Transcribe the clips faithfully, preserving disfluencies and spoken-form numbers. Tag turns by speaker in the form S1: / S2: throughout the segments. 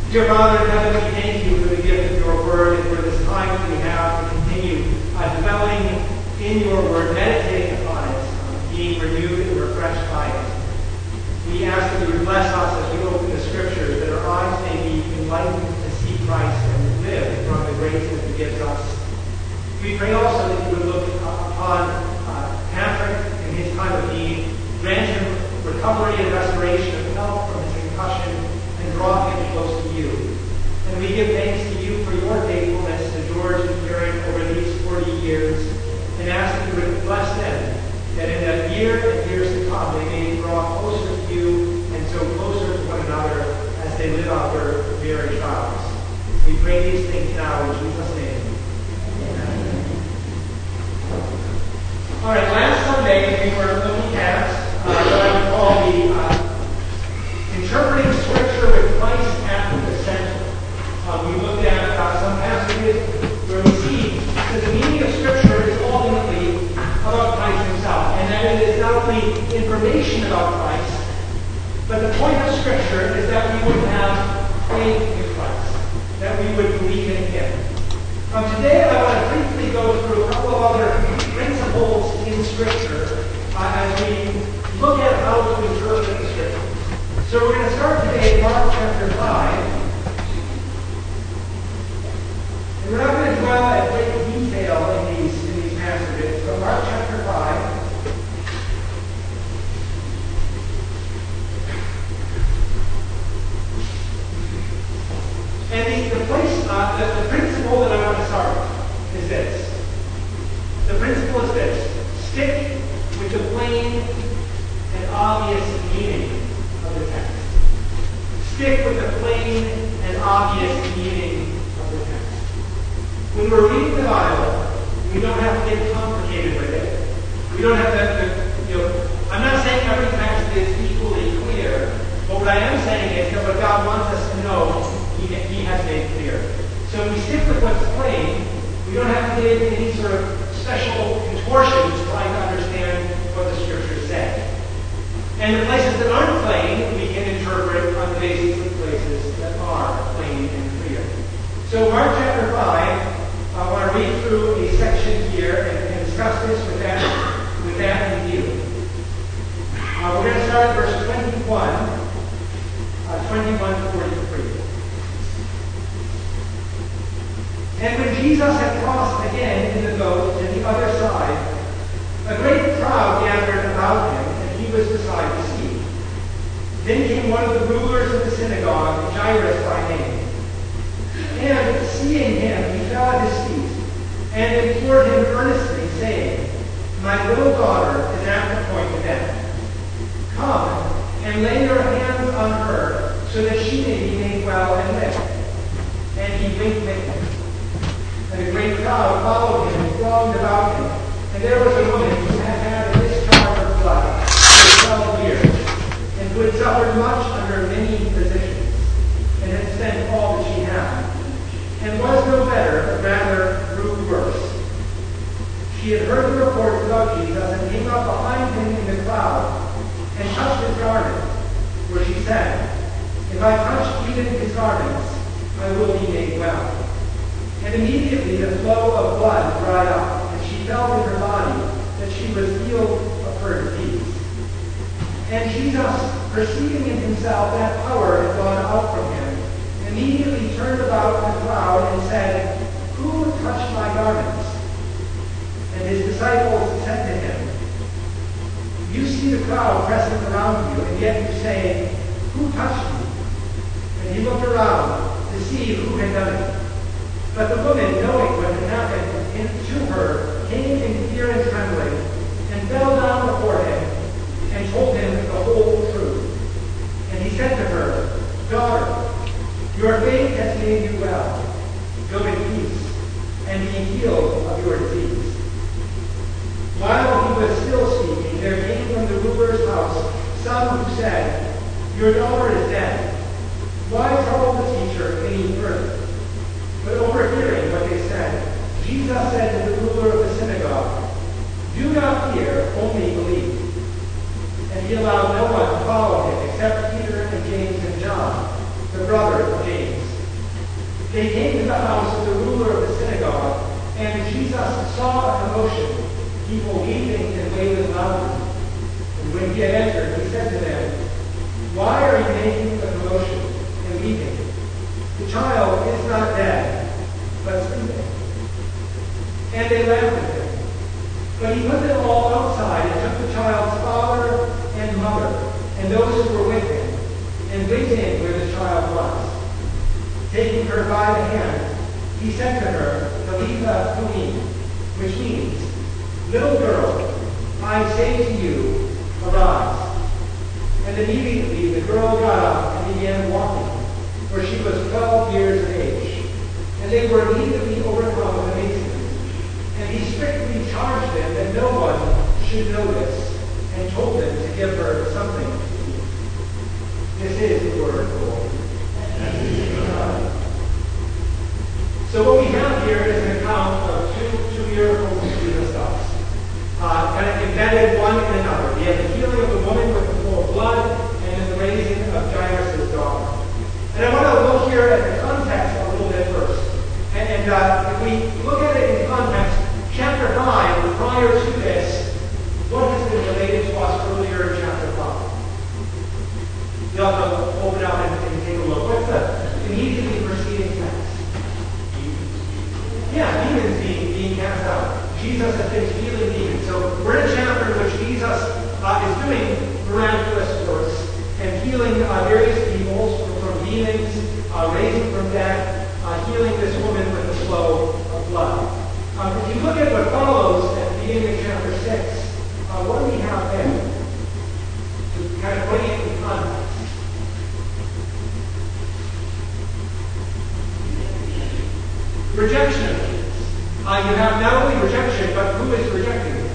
S1: Dear Father in heaven, we thank you for the gift of your word and for this time that we have to continue uh, dwelling in your word, meditating upon it, uh, being renewed and refreshed by it. We ask that you would bless us as we open the scriptures, that our eyes may be enlightened to see Christ and live from the grace that he gives us. We pray also that you would look upon uh, Patrick in his time of need, grant him recovery and restoration of health from his concussion, and draw him close to you. And we give thanks to you for your faithfulness to George and Karen over these forty years, and ask that you would bless them, that in that year and years to come they may draw closer to you and so closer to one another as they live out their marriage vows. We pray these things now in Jesus' name. Amen. All right, last Sunday we were looking at uh, what I would call the uh, interpreting Scripture with Christ at the center. Um, we looked at uh, some passages where we see that the meaning of Scripture is ultimately about Christ himself, and that it is not only information about Christ, but the point of Scripture is that we would have faith in Christ, that we would believe in him. Um, today I want to briefly go through a couple of other principles in Scripture uh, as we look at how to interpret the Scripture. So we're going to start today in Mark chapter five. And we're not going to dwell at great detail in these, in these passages, but Mark chapter five. And the, the place, uh, the, the principle that I want to start with is this. The principle is this. Stick with the plain and obvious meaning of the text. Stick with the plain and obvious meaning of the text. When we're reading the Bible, we don't have to get complicated with it. We don't have to, you know, I'm not saying every text is equally clear, but what I am saying is that what God wants us to know, he, he has made clear. So if we stick with what's plain, we don't have to get into any sort of special contortions trying to understand what the Scriptures say. And the places that aren't plain, we can interpret on the basis of places that are plain and clear. So Mark chapter five, I want to read through a section here and, and discuss this with that, with that in view. Uh, we're going to start at verse twenty-one, uh, twenty-one to forty-three. And when Jesus had crossed again in the boat to the other side, a great crowd gathered about him, and he was beside the sea. Then came one of the rulers of the synagogue, Jairus by name. And seeing him, he fell at his feet, and implored him earnestly, saying, My little daughter is at the point of death. Come, and lay your hands on her, so that she may be made well and live. And he winked at him. And a great crowd followed him and thronged about him. And there was a woman who had had a discharge of blood for twelve years, and who had suffered much under many physicians, and had spent all that she had, and was no better, but rather grew worse. She had heard the reports about Jesus, and came up behind him in the crowd, and touched his garment, where she said, If I touch even his garments, I will be made well. And immediately the flow of blood dried up, and she felt in her body that she was healed of her disease. And Jesus, perceiving in himself that power had gone out from him, immediately turned about the crowd and said, Who touched my garments? And his disciples said to him, You see the crowd pressing around you, and yet you say, Who touched me? And he looked around to see who had done it. But the woman, knowing what had happened to her, came in fear and trembling, and fell down before him, and told him the whole truth. And he said to her, Daughter, your faith has made you well. Go in peace, and be healed of your disease. While he was still speaking, there came from the ruler's house some who said, Your daughter is dead. Why trouble the teacher any further? But overhearing what they said, Jesus said to the ruler of the synagogue, Do not fear, only believe. And he allowed no one to follow him except Peter and James and John, the brother of James. They came to the house of the ruler of the synagogue, and Jesus saw a commotion, people weeping and wailing loudly. And when he had entered, he said to them, "Why are you making a commotion and weeping? The child is not dead, but sleeping." And they laughed at him. But he put them all outside and took the child's father and mother and those who were with him, and went in where the child was. Taking her by the hand, he said to her, "Talitha cumi," which means, "Little girl, I say to you, arise." And immediately the girl got up and began walking, for she was twelve years of age. And they were immediately overcome with amazement. And he strictly charged them that no one should know this, and told them to give her something to eat. This is the word of the Lord. So what we have here is an account of two, two miracles Jesus does, uh, kind of embedded one in another. We have the healing of the woman with the flow of blood, and then the raising of Jairus' daughter. And I want to look here at the context a little bit first. And, and uh, if we look at it in context, chapter five, prior to this, what has been related to us earlier in chapter five? You'll have to open up and, and take a look. What's the immediately preceding text? Yeah, demons being, being cast out. Jesus has been healing demons. So we're in a chapter in which Jesus uh, is doing miraculous works and healing uh, various people from demons, uh, raising from death, uh, healing this woman with the flow of blood. Um, if you look at what follows at the beginning of chapter six, uh, what do we have there? To kind of put it in context. Rejection of Jesus. Uh, you have not only rejection, but who is rejecting him?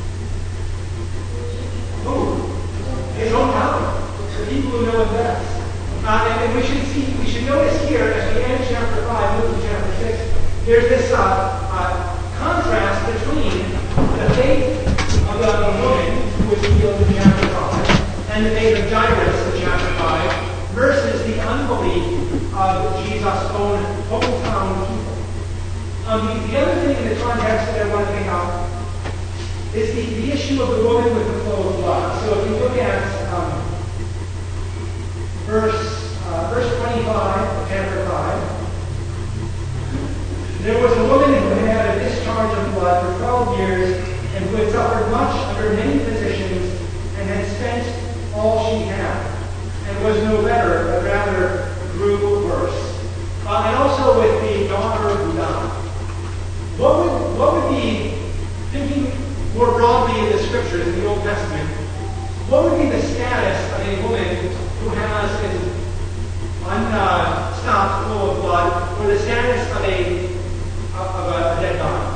S1: Who? His own power. The people who know him best. Uh, and, and we should see, we should notice here, as we end chapter five, move to chapter six, there's this uh, uh, contrast between the faith of the, the woman who was healed in chapter five and the faith of Jairus in chapter five versus the unbelief of Jesus' own hometown people. Um, the, the other thing in the context that I want to pick up is the, the issue of the woman with the flow of blood. So if you look at um, verse, uh, verse twenty-five of chapter five, there was a woman who had a discharge of blood for twelve years and who had suffered much under many physicians and had spent all she had and was no better, but rather grew worse. Uh, and also with the daughter who died. What would, what would be, thinking more broadly in the scriptures in the Old Testament, what would be the status of a woman who has an unstopped flow of blood, or the status of a of a dead body?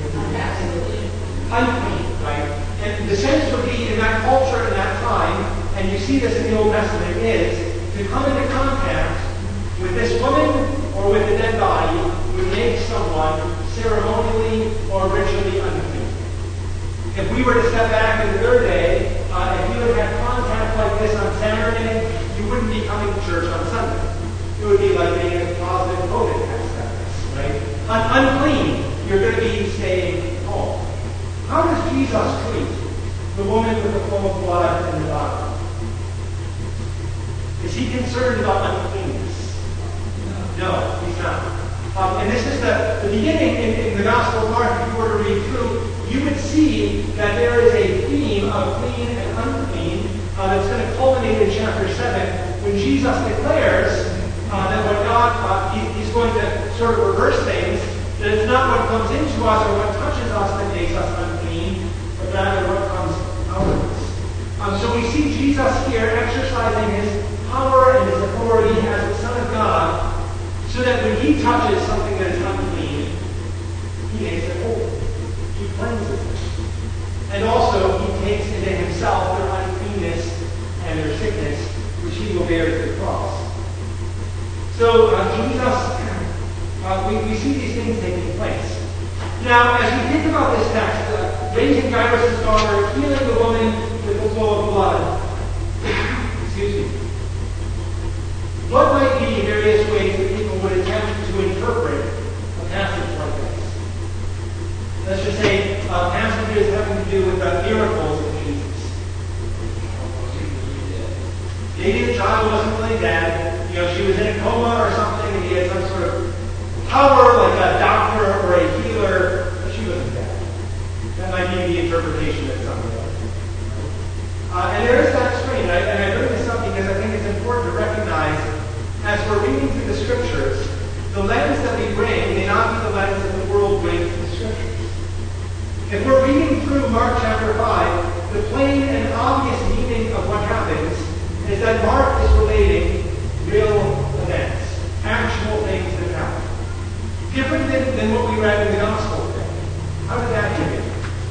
S1: Unclean, right? And the sense would be in that culture, in that time, and you see this in the Old Testament, is to come into contact with this woman or with the dead body would make someone ceremonially or ritually unclean. If we were to step back in the third day, uh, if you had had contact like this on Saturday, you wouldn't be coming to church on Sunday. It would be like being a positive COVID test status, right? Un- unclean, you're going to be staying home. How does Jesus treat the woman with the flow of blood in the body? Is he concerned about uncleanness? No, he's not. Um, and this is the, the beginning in, in the Gospel of Mark. If you were to read through, you would see that there is a theme of clean and unclean uh, that's going to culminate in chapter seven when Jesus declares uh, that what God, uh, he, he's going to sort of reverse things, that it's not what comes into us or what touches us that makes us unclean, but rather what comes out of us. Um, so we see Jesus here exercising his power and his authority as the Son of God, so that when he touches something that is unclean, he makes it holy. He cleanses it. And also, he takes into himself their uncleanness and their sickness, which he will bear to the cross. So, uh, Jesus, uh, we, we see these things taking place. Now, as we think about this text, uh, raising Jairus' daughter, healing the woman with the flow of blood, excuse me, what might be various ways that people would attempt to dead. You know, she was in a coma or something, and he had some sort of power, like a doctor or a healer, but she wasn't dead. That might be the interpretation that some of us. Uh, and there is that strain, and I, and I bring this up because I think it's important to recognize, as we're reading through the Scriptures, the lens that we bring may not be the lens that the world brings to the Scriptures. If we're reading through Mark chapter five, the plain and obvious meaning of what happens is that Mark is relating real events, actual things that happen. Different than, than what we read in the Gospel today. How did that happen?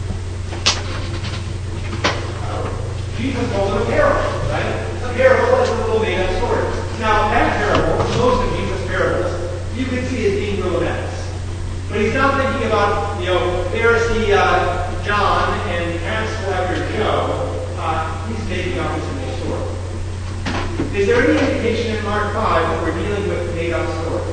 S1: Jesus told them a parable, right? A parable is a little made-up story. Now, that parable, most of Jesus' parables, you can see as being real events. But he's not thinking about, you know, Pharisee uh, John and tax collector Joe. Uh, he's making up this new story. Is there any indication in Mark five that we're dealing with made-up stories?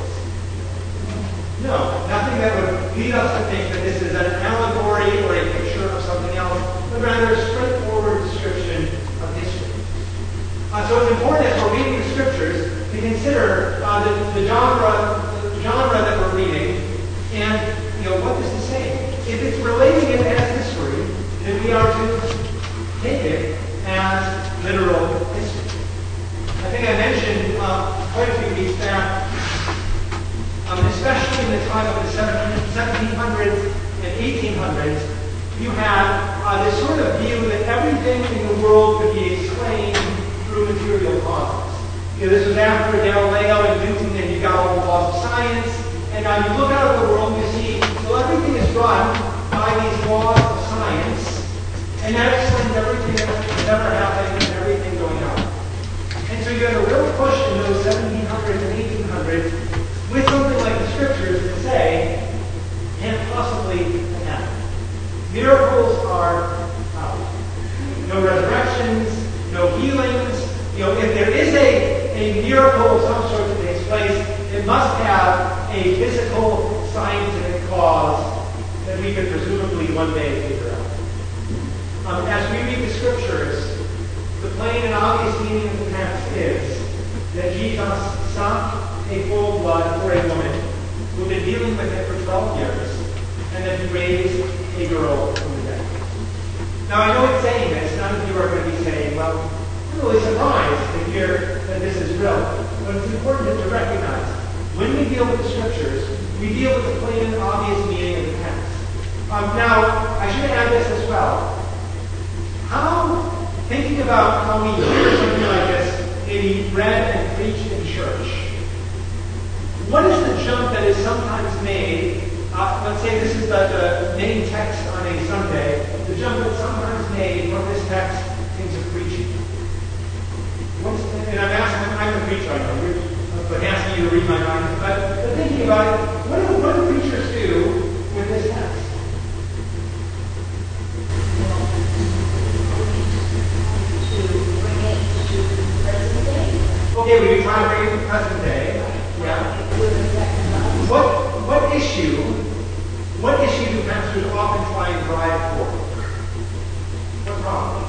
S1: No, nothing that would lead us to think that this is an allegory or a picture of something else, but rather a straightforward description of history. Uh, so it's important as we're reading the Scriptures to consider uh, the, the genre, the genre that we're reading, and you know what this is saying. If it's relating it as history, then we are to take it as literal history. I think I mentioned uh, quite a few weeks back. Um, especially in the time of the seventeen hundreds and eighteen hundreds, you had uh, this sort of view that everything in the world could be explained through material causes. You know, this was after Galileo and Newton, and you got all the laws of science. And now you look out at the world and you see, well, everything is run by these laws of science, and that explains everything that's ever happened and everything going on. And so you had a real push in those seventeen hundreds and eighteen hundreds with something like the Scriptures that say, can't possibly happen. Miracles are out. No resurrections, no healings. You know, if there is a, a miracle of some sort that takes place, it must have a physical, scientific cause that we could presumably one day figure out. Um, as we read the Scriptures, the plain and obvious meaning of the text is that Jesus sunk a full blood for a woman who had been dealing with it for twelve years, and that he raised a girl from the dead. Now, I know in saying this, none of you are going to be saying, well, I'm really surprised to hear that this is real. But it's important to recognize, when we deal with the Scriptures, we deal with the plain and obvious meaning of the text. Um, now, I should add this as well. How, thinking about how we hear something like this, maybe read and preached in church, what is the jump that is sometimes made? Uh, let's say this is the, the main text on a Sunday. The jump that's sometimes made from this text into preaching. What's the, and I'm asking, I'm a preacher, I know, but asking you to read my mind. But, but thinking about it, what do, what do preachers do with this text? Okay, we try to bring it to present day. Yeah. What what issue what issue do pastors often try and drive forward? What problem?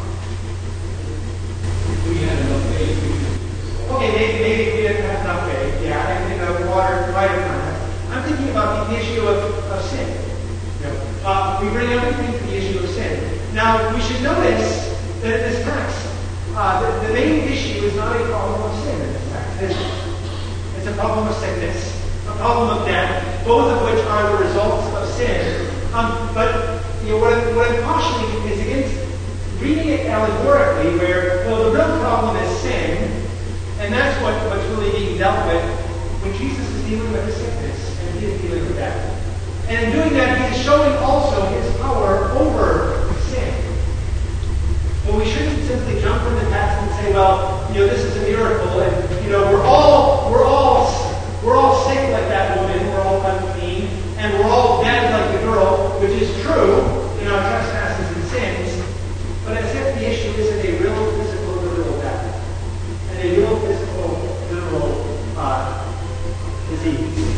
S2: We had enough faith.
S1: Okay, maybe maybe we didn't have enough faith. Yeah, I think the water right context. I'm thinking about the issue of, of sin. Yeah. Uh, we bring everything to the issue of sin. Now we should notice that in this text, uh, the, the main issue is not a problem of sin in this text. It's, it's a problem of sickness, a problem of death, both of which are the results of sin. Um, but you know, what, I'm, what I'm cautioning is against reading it allegorically, where, well, the real problem is sin, and that's what, what's really being dealt with when Jesus is dealing with the sickness and he is dealing with death. And in doing that, he is showing also his power over sin. But we shouldn't simply jump from the text and say, well, you know, this is a miracle, and you know, we're all we're all we're all sick like that woman, we're all unclean, and we're all dead like the girl, which is true in our trespasses and sins. But as if the issue isn't a real physical, literal death, and a real physical, literal uh, disease.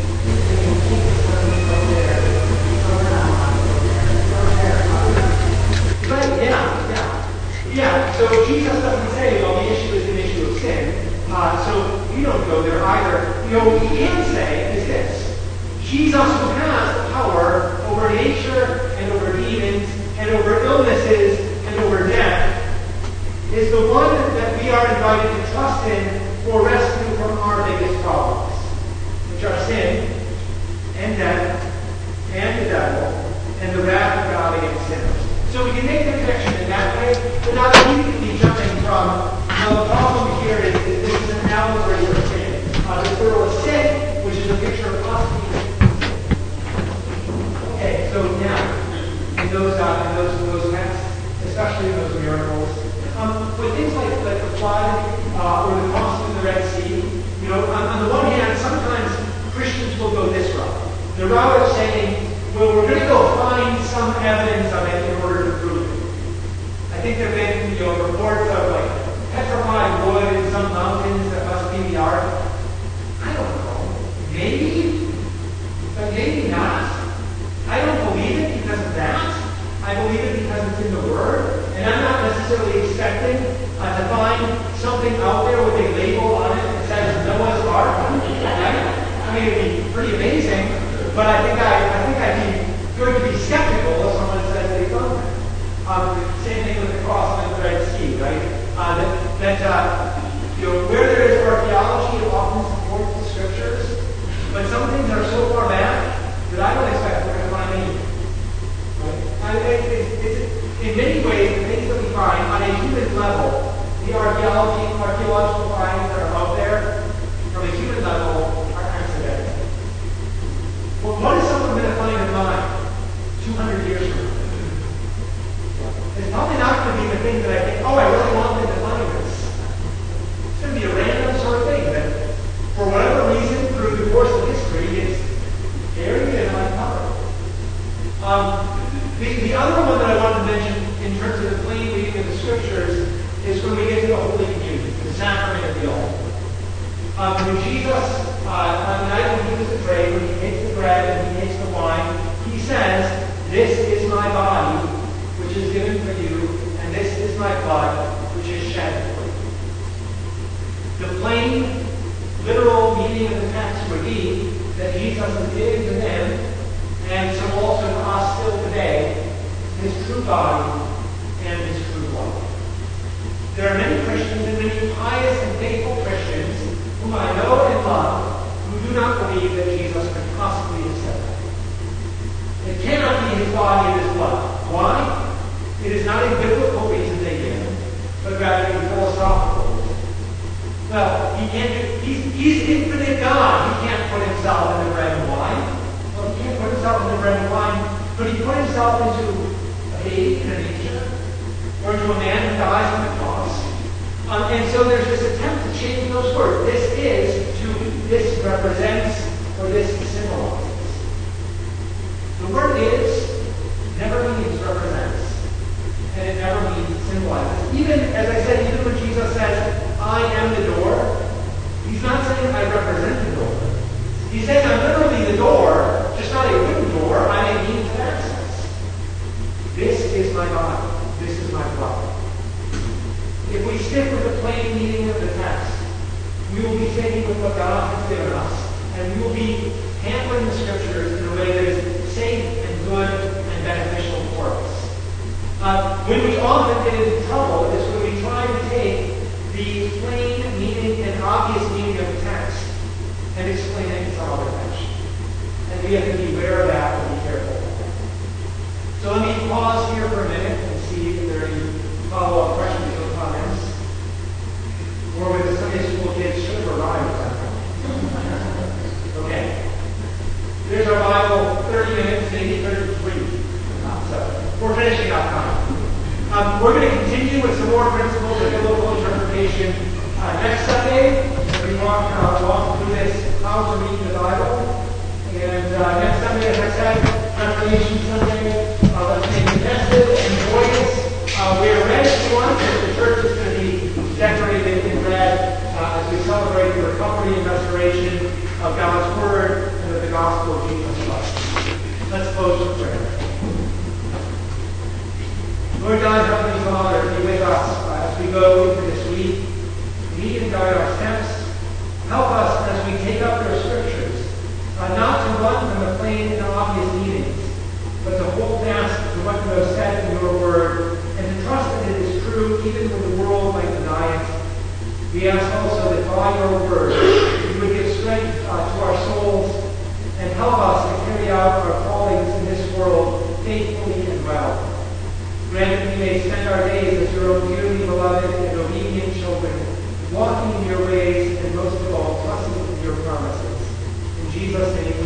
S1: But yeah, yeah. Yeah, so Jesus doesn't say, well, the issue is an issue of sin. Uh, so we don't go there either. You know, what we can say is this. Jesus, who has the power over nature and over demons and over illnesses and over death, is the one that we are invited to trust in for rescue from our biggest problems, which are sin and death and the devil and the wrath of God against sinners. So we can make the connection in that way, but not immediately jumping from, well, the problem here is, is this is an allegory for sin. Uh, the plural is sin, which is a picture of us being. Okay, so now, in those, uh, in those, those texts, especially in those miracles, um, with things like, like the flood uh, or the crossing of the Red Sea, you know, on, on the one hand, sometimes Christians will go this route. The route of saying, well, we're going to go find some evidence of it in order to prove it. I think there have been, you know, reports of like petrified wood in some mountains that must be the ark. I don't know. Maybe, but maybe not. I don't believe it because of that. I believe it because it's in the Word, and I'm not necessarily expecting uh, to find something out there with a label on it that says Noah's Ark. Right? I mean, it'd be pretty amazing, but I think I, I think I'd be good to be skeptical if someone says they found that. Um, same thing with the cross and the Red Sea, right? Uh, that, that uh, you know, where there is archaeology, it often supports the Scriptures, but some things are so far back that I don't expect we're going to find anything. Right? I, it, it, it's, in many ways, the things that we find on a human level, the archaeology, archaeological finds that are out there, from a human level, are accidental. Well, what is someone going to find in mine two hundred years from now? It's probably not going to be the thing that I think, oh, I really want them to find this. It's going to be a random sort of thing that, for whatever reason, through the course of history, is buried and uncovered. Um, the, the other one that I wanted to mention in terms of the plain reading of the Scriptures is when we get to the Holy Communion, the sacrament of the altar. Um, when Jesus, uh, on the night when he was betrayed, when he takes the bread and he takes the wine, he says, "This is my body, which is given for you, and this is my blood, which is shed for you." The plain, literal meaning of the text would be that Jesus is giving to them, and so also to us still today, his true body and his true blood. There are many Christians and many pious and faithful Christians whom I know and love who do not believe that Jesus could possibly have said that. It cannot be his body and his blood. Why? It is not a biblical reason they give, but rather a philosophical reason. Well, he can't do, he's, he's infinite God. He can't put himself in the bread and wine. Well, he can't put himself in the bread and wine, but he put himself into a baby in a nature, or into a man who dies on the cross. Um, and so there's this attempt to change those words. This is to, this represents, or this symbolizes. The word is never means represents, and it never means symbolizes. Even, as I said, even when Jesus says, "I am the door," he's not saying I represent the door. He's saying I'm literally the door, just not a wooden door. I'm a means of access. This is my body. This is my blood. If we stick with the plain meaning of the text, we will be sticking with what God has given us, and we will be handling the Scriptures in a way that is safe and good and beneficial for us. Uh, when we often get into trouble is when we try to take the plain meaning and obvious meaning of the text and explain it in some other fashion. And we have to be aware of that and be careful of that. So let me pause here for a minute and see if there are any follow-up questions or comments. Or with the Sunday school kids, should have arrived at that point. Okay. There's our Bible, thirty minutes, maybe thirty-three. So we're finishing up time. Um, we're going to continue with some more principles of biblical interpretation uh, next Sunday. We walk, uh, walk through this, how to read the Bible. And uh, next Sunday, as I said, Reformation Sunday. Uh, let's make it festive and joyous. Uh, we're red if you want, because the church is going to be decorated in red uh, as we celebrate the recovery and restoration of God's Word and of the gospel of Jesus Christ. Let's close with prayer. Lord God, Heavenly Father, be with us uh, as we go into this week. Lead and guide our steps. the world might deny it. We ask also that by your word, you would give strength uh, to our souls and help us to carry out our callings in this world faithfully and well. Grant that we may spend our days as your own dearly beloved and obedient children, walking in your ways and most of all, trusting in your promises. In Jesus' name,